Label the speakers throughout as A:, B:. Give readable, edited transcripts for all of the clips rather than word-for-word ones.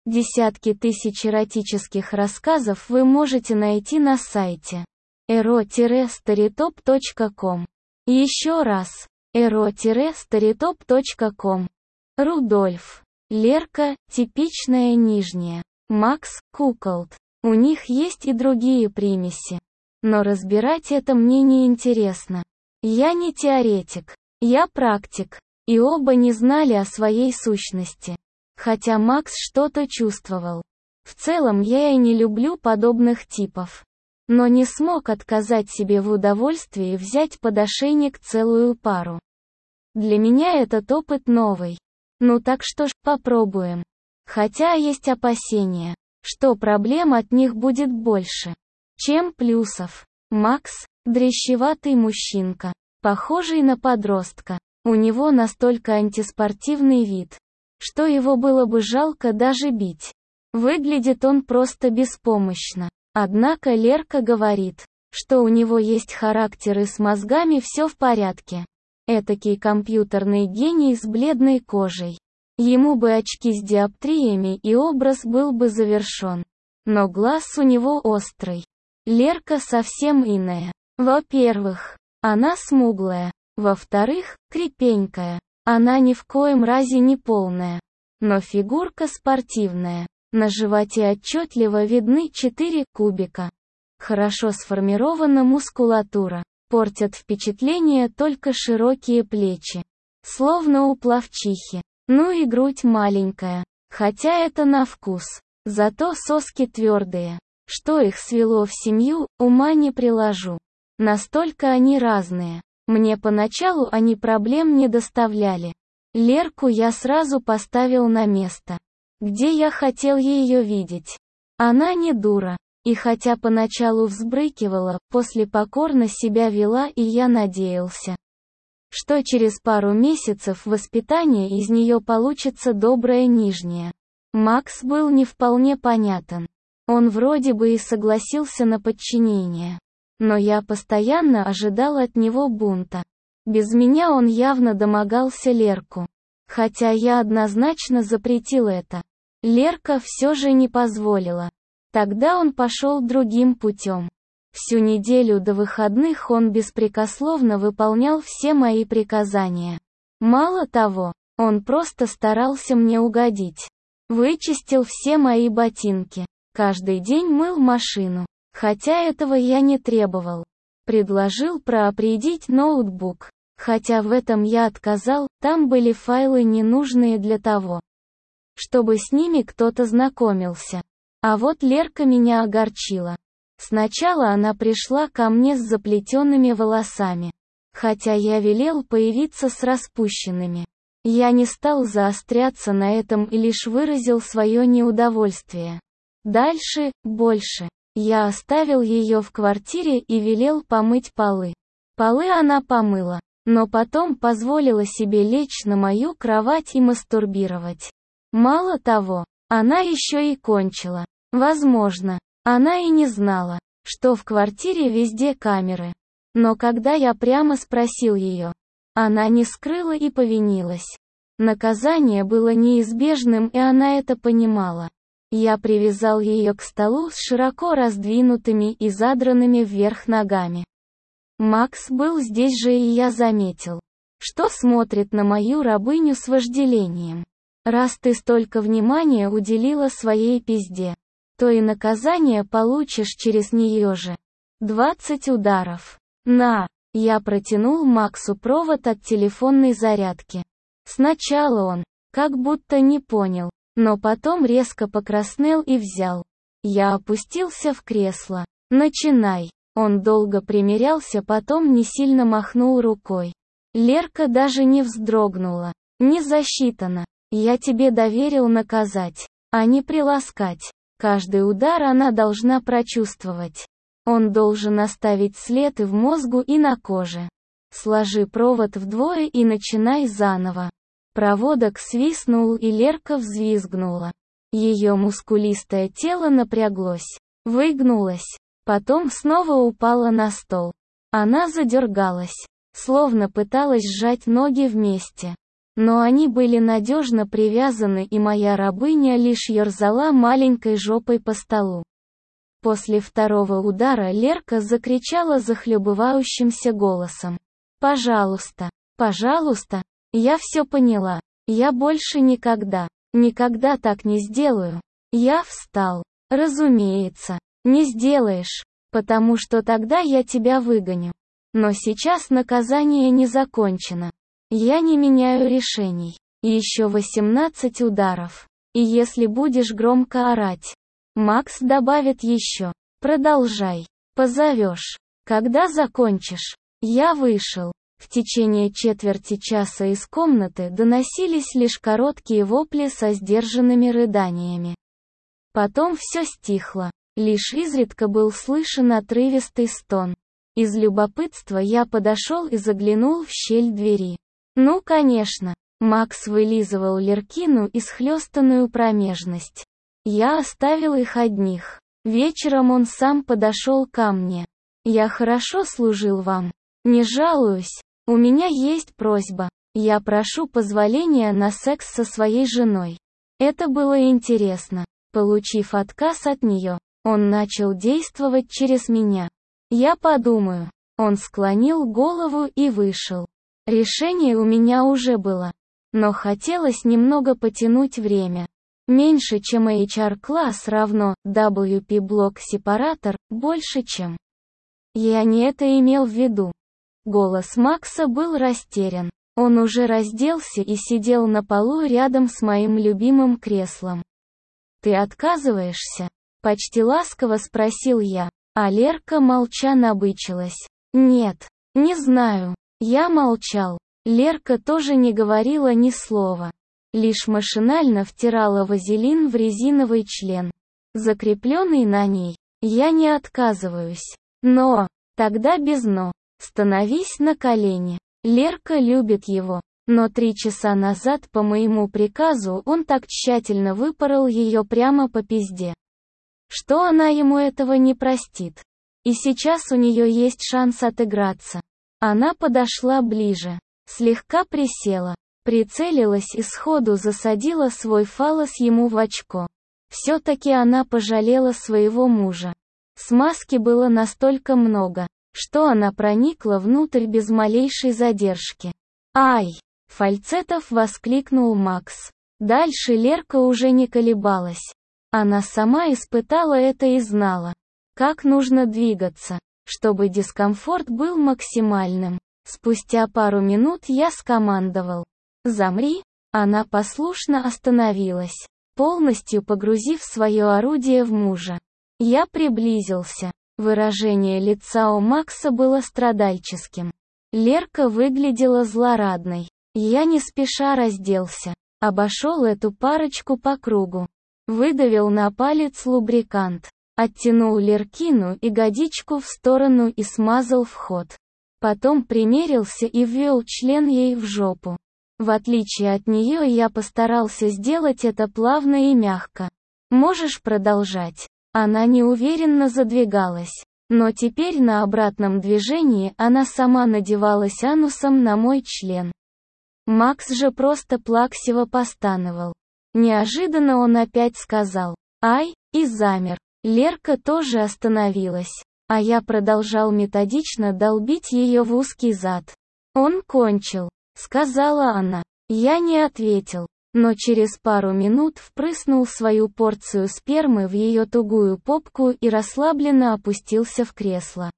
A: Десятки тысяч эротических рассказов вы можете найти на сайте ero-storytop.com. Еще раз. ero-storytop.com. Рудольф. Лерка, типичная нижняя. Макс, куколд. У них есть и другие примеси. Но разбирать это мне не интересно. Я не теоретик. Я практик. И оба не знали о своей сущности. Хотя Макс что-то чувствовал. В целом я и не люблю подобных типов. Но не смог отказать себе в удовольствии взять под ошейник целую пару. Для меня этот опыт новый. Ну так что ж, попробуем. Хотя есть опасения, что проблем от них будет больше, чем плюсов. Макс – дрящеватый мужчинка, похожий на подростка. У него настолько антиспортивный вид, что его было бы жалко даже бить. Выглядит он просто беспомощно. Однако Лерка говорит, что у него есть характер и с мозгами все в порядке. Этакий компьютерный гений с бледной кожей. Ему бы очки с диоптриями и образ был бы завершен. Но глаз у него острый. Лерка совсем иная. Во-первых, она смуглая. Во-вторых, крепенькая. Она ни в коем разе не полная. Но фигурка спортивная. На животе отчетливо видны 4 кубика. Хорошо сформирована мускулатура. Портят впечатление только широкие плечи. Словно у пловчихи. Ну и грудь маленькая. Хотя это на вкус. Зато соски твердые. Что их свело в семью, ума не приложу. Настолько они разные. Мне поначалу они проблем не доставляли. Лерку я сразу поставил на место, где я хотел ее видеть. Она не дура. И хотя поначалу взбрыкивала, после покорно себя вела, и я надеялся, что через пару месяцев воспитания из нее получится добрая нижняя. Макс был не вполне понятен. Он вроде бы и согласился на подчинение. Но я постоянно ожидал от него бунта. Без меня он явно домогался Лерку. Хотя я однозначно запретил это. Лерка все же не позволила. Тогда он пошел другим путем. Всю неделю до выходных он беспрекословно выполнял все мои приказания. Мало того, он просто старался мне угодить. Вычистил все мои ботинки. Каждый день мыл машину. Хотя этого я не требовал. Предложил проапгрейдить ноутбук. Хотя в этом я отказал, там были файлы ненужные для того, чтобы с ними кто-то знакомился. А вот Лерка меня огорчила. Сначала она пришла ко мне с заплетенными волосами. Хотя я велел появиться с распущенными. Я не стал заостряться на этом и лишь выразил свое неудовольствие. Дальше, больше. Я оставил ее в квартире и велел помыть полы. Полы она помыла, но потом позволила себе лечь на мою кровать и мастурбировать. Мало того, она еще и кончила. Возможно, она и не знала, что в квартире везде камеры. Но когда я прямо спросил ее, она не скрыла и повинилась. Наказание было неизбежным, и она это понимала. Я привязал ее к столу с широко раздвинутыми и задранными вверх ногами. Макс был здесь же, и я заметил, что смотрит на мою рабыню с вожделением. Раз ты столько внимания уделила своей пизде, то и наказание получишь через нее же. 20 ударов. На! Я протянул Максу провод от телефонной зарядки. Сначала он, как будто не понял, но потом резко покраснел и взял. Я опустился в кресло. Начинай. Он долго примерялся, потом не сильно махнул рукой. Лерка даже не вздрогнула. Не засчитано. Я тебе доверил наказать, а не приласкать. Каждый удар она должна прочувствовать. Он должен оставить след и в мозгу, и на коже. Сложи провод вдвое и начинай заново. Проводок свистнул, и Лерка взвизгнула. Ее мускулистое тело напряглось, выгнулось, потом снова упало на стол. Она задергалась, словно пыталась сжать ноги вместе. Но они были надежно привязаны, и моя рабыня лишь ерзала маленькой жопой по столу. После второго удара Лерка закричала захлебывающимся голосом: «Пожалуйста, пожалуйста, я все поняла. Я больше никогда так не сделаю». Я встал. «Разумеется, не сделаешь, потому что тогда я тебя выгоню. Но сейчас наказание не закончено. Я не меняю решений. Еще 18 ударов. И если будешь громко орать, Макс добавит еще. Продолжай. Позовешь. Когда закончишь». Я вышел. В течение четверти часа из комнаты доносились лишь короткие вопли со сдержанными рыданиями. Потом все стихло. Лишь изредка был слышен отрывистый стон. Из любопытства я подошел и заглянул в щель двери. Ну, конечно, Макс вылизывал Леркину исхлёстанную промежность. Я оставил их одних. Вечером он сам подошел ко мне. «Я хорошо служил вам. Не жалуюсь. У меня есть просьба. Я прошу позволения на секс со своей женой». Это было интересно. Получив отказ от нее, он начал действовать через меня. Я подумаю. Он склонил голову и вышел. Решение у меня уже было. Но хотелось немного потянуть время. Меньше, чем HR-класс равно WP-блок-сепаратор, больше, чем. Я не это имел в виду. Голос Макса был растерян. Он уже разделся и сидел на полу рядом с моим любимым креслом. «Ты отказываешься?» — почти ласково спросил я. А Лерка молча набычилась. «Нет, не знаю». Я молчал. Лерка тоже не говорила ни слова. Лишь машинально втирала вазелин в резиновый член, закрепленный на ней. «Я не отказываюсь. Но...» «Тогда без «но». Становись на колени. Лерка любит его. Но 3 часа назад по моему приказу он так тщательно выпорол ее прямо по пизде, что она ему этого не простит. И сейчас у нее есть шанс отыграться». Она подошла ближе, слегка присела, прицелилась и сходу засадила свой фаллос ему в очко. Все-таки она пожалела своего мужа. Смазки было настолько много, что она проникла внутрь без малейшей задержки. «Ай!» — фальцетов воскликнул Макс. Дальше Лерка уже не колебалась. Она сама испытала это и знала, как нужно двигаться, чтобы дискомфорт был максимальным. Спустя пару минут я скомандовал: «Замри!» Она послушно остановилась, полностью погрузив свое орудие в мужа. Я приблизился. Выражение лица у Макса было страдальческим. Лерка выглядела злорадной. Я не спеша разделся, обошел эту парочку по кругу, выдавил на палец лубрикант, оттянул Леркину ягодичку в сторону и смазал вход. Потом примерился и ввел член ей в жопу. В отличие от нее я постарался сделать это плавно и мягко. «Можешь продолжать». Она неуверенно задвигалась. Но теперь на обратном движении она сама надевалась анусом на мой член. Макс же просто плаксиво постановал. Неожиданно он опять сказал «Ай!» и замер. Лерка тоже остановилась, а я продолжал методично долбить ее в узкий зад. «Он кончил», — сказала она. Я не ответил, но через пару минут впрыснул свою порцию спермы в ее тугую попку и расслабленно опустился в кресло.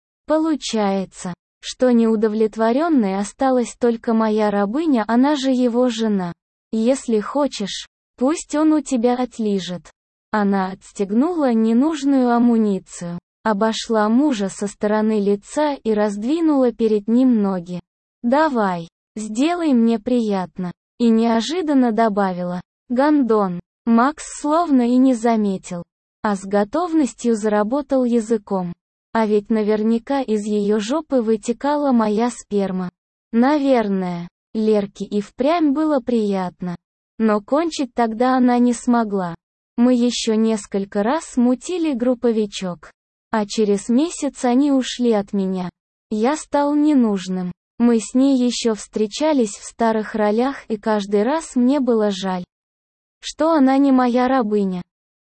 A: Получается, что неудовлетворенной осталась только моя рабыня, она же его жена. «Если хочешь, пусть он у тебя отлижет». Она отстегнула ненужную амуницию, обошла мужа со стороны лица и раздвинула перед ним ноги. «Давай, сделай мне приятно». И неожиданно добавила: «Гондон». Макс словно и не заметил, а с готовностью заработал языком. А ведь наверняка из ее жопы вытекала моя сперма. Наверное, Лерке и впрямь было приятно. Но кончить тогда она не смогла. Мы еще несколько раз мутили групповичок. А через месяц они ушли от меня. Я стал ненужным. Мы с ней еще встречались в старых ролях, и каждый раз мне было жаль, что она не моя рабыня.